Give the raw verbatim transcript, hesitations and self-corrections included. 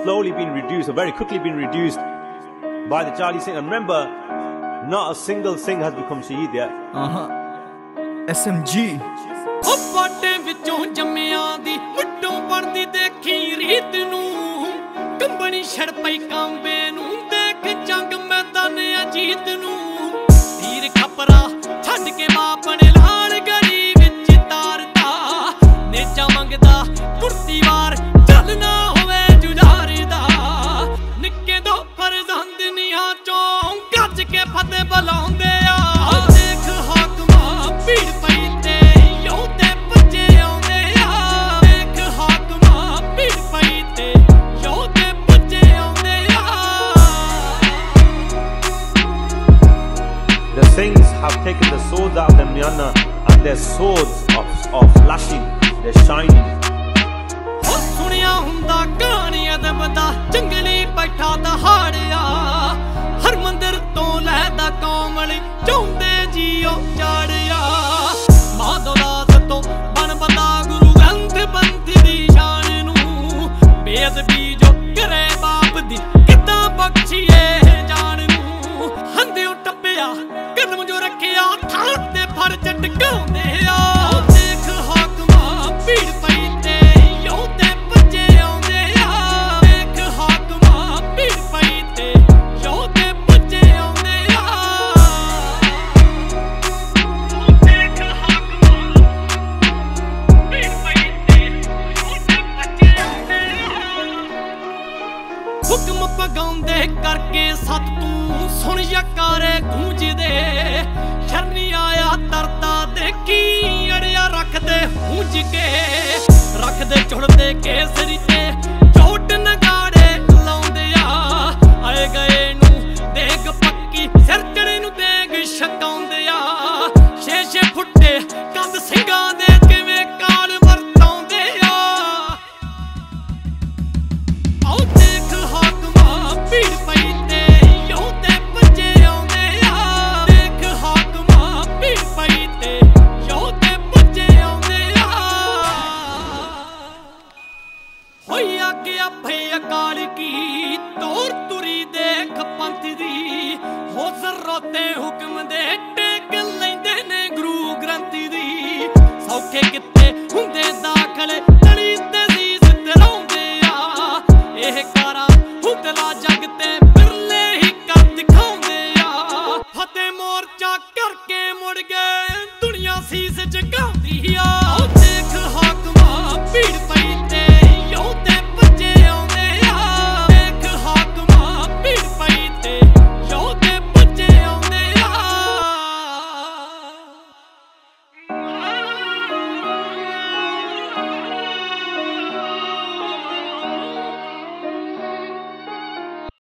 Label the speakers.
Speaker 1: slowly been reduced, or very quickly been reduced by the Charlie Singh. And remember, not a single Singh has become Shaheed yet.
Speaker 2: Uh-huh. S M G.
Speaker 3: ਪਾਟੇ ਵਿੱਚੋਂ ਜੰਮਿਆਂ ਦੀ ਮੁੱਢੋਂ ਬਣਦੀ ਦੇਖੀ ਰੀਤ ਨੂੰ ਕੰਬਣੀ ਛੜ ਪਈ ਕਾਂਬੇ ਨੂੰ ਦੇਖ ਜੰਗ ਮੈਦਾਨ ਅਜੀਤ ਨੂੰ ਤੀਰ ਖਪਰਾ ਛੱਡ ਕੇ ਬਾਪ ਨੇ ਲਾਲ ਗੜੀ ਵਿੱਚ ਤਾਰਦਾ ਨੇਜਾ ਮੰਗਦਾ ਕੁਰਤੀ ਵਾਰ ਚੱਲਣਾ ਹੋਵੇ ਜੁਝਾਰਦਾ ਨਿੱਕੇ ਦੋ ਫਰਜ਼ੰਦ ਨੀਆਂ ਚੋਂ ਗੱਜ ਕੇ ਫਤਿਹ ਬੁਲਾਉਂਦੇ ਆ ਦੇਖ ਹਾਕਮਾਂ ਭੀੜ ਪਈ
Speaker 1: The Singhs have taken the swords out of the Myanmar, and their swords of, of flashing, they're shining.
Speaker 3: ਸੁਣਿਆ ਹੁੰਦਾ ਕਹਾਣੀ ਅਦਬ ਦਾ ਜੰਗਲੀ ਬੈਠਾ ਦਹਾੜਿਆ ਹਰ ਮੰਦਰ ਤੋਂ ਲੈਦਾ ਕੋਮਲ ਚਾਹੁੰਦੇ ਜੀਓ ਚਾੜਿਆ ਮਾਂ ਦੌਲਾਤ ਤੋਂ ਬਣ ਬੰਦਾ ਗੁਰੂ ਗ੍ਰੰਥ ਬੰਦ ਦੀ ਸ਼ਾਨ ਨੂੰ ਬੇਅਦਬੀ ਜੋ ਕਰੇ ਬਾਪ ਦੀ ਕਿੱਦਾਂ ਬਖਸ਼ੀਏ ਜਾਨ ਨੂੰ ਹੰਦਿਓ ਟੱਪਿਆ ਕਦਮ ਜੋ ਰੱਖਿਆ ਥਾਂ ਤੇ ਫੜ ਟਟਕਾਉਂਦੇ ਆ ਦੇਖ ਹਾਕਮਾਂ ਭੀੜ ਪਈ ਤੇ ਯੋ ਤੇ ਬੱਚੇ ਆਉਂਦੇ ਆ ਦੇਖ ਹਾਕਮਾਂ ਭੀੜ ਪਈ ਤੇ ਯੋ ਤੇ ਬੱਚੇ ਆਉਂਦੇ ਆ ਦੇਖ ਹਾਕਮਾਂ ਭੀੜ ਪਈ ਤੇ ਯੋ ਤੇ ਬੱਚੇ ਆਉਂਦੇ ਆ ਹੁਕਮ ਪਗਾਉਂਦੇ ਕਰਕੇ ਸਤ ਤੂੰ ਸੁਣ ਯਕਾਰੇ ਗੂੰਜਦੇ ਸ਼ਰਨੀ ਆਇਆ ਤਰਤਾ ਦੇਖੀ ਅੜਿਆ ਰੱਖਦੇ ਹੁੰਜ ਕੇ ਰੱਖਦੇ ਚੁੜਦੇ ਕੇਸਰੀ ਤੇ ਚੋਟ ਨਗਾੜੇ ਲਾਉਂਦੇ ਆ ਆਏ ਗਏ ਨੂੰ ਦੇਗ ਪੱਕੀ ਸਿਰ ਚੜੇ ਨੂੰ ਦੇਗ ਛਕਾਉਂਦੇ ਆ ਛੇ ਛੇ ਫੁੱਟੇ ਕੰਦ ਸਿੰਘਾਂ ਦੇ ਕਿਵੇਂ ਕਾਲ ਵਰਤਾਉਂਦੇ ਆ ਆਓ ਦੇਖ ਹਾਕਮਾਂ ਭੀੜ ਪਈ ਅਕਾਲ ਕੀ ਤੋਰ ਤੁਰੀ ਦੇਖ ਪੰਥ ਦੀ ਹੋ ਜ਼ਰੂਰਤੇ ਹੁਕਮ ਦੇ ਟੇਕ ਲੈਂਦੇ ਨੇ ਗੁਰੂ ਗ੍ਰੰਥ ਦੀ ਸੌਖੇ ਕਿੱਥੇ ਹੁੰਦੇ ਦਾਖਲ